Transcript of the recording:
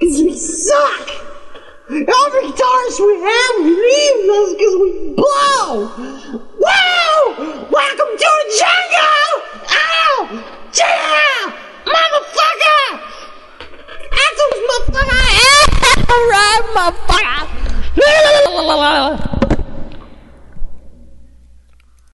because we suck. Every guitarist we have leaves us because we blow. Wow! Welcome to the jungle!